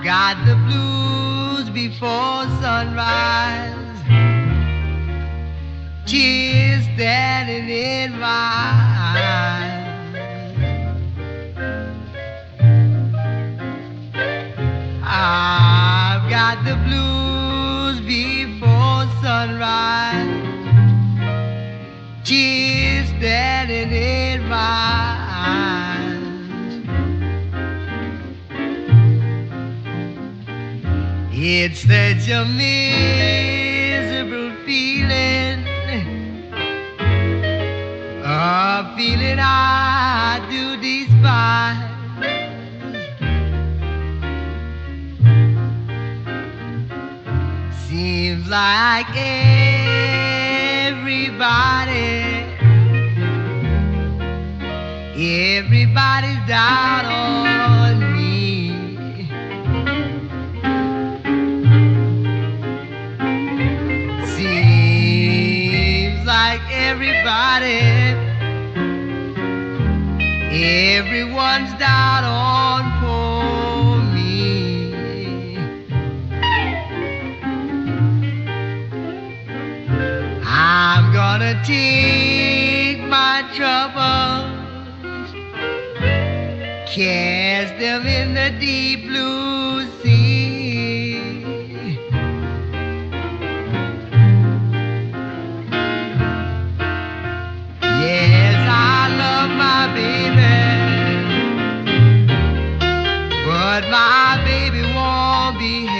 Got the blues before sunrise, tears standing in my eyes. I've got the blues before sunrise, tears standing in my eyes. It's such a miserable feeling, a feeling I do despise. Seems like everybody's down on me. Seems like everyone's down on poor me. I'm gonna take my troubles, cast them in the deep blue sea. Yes, I love my baby, but my baby won't be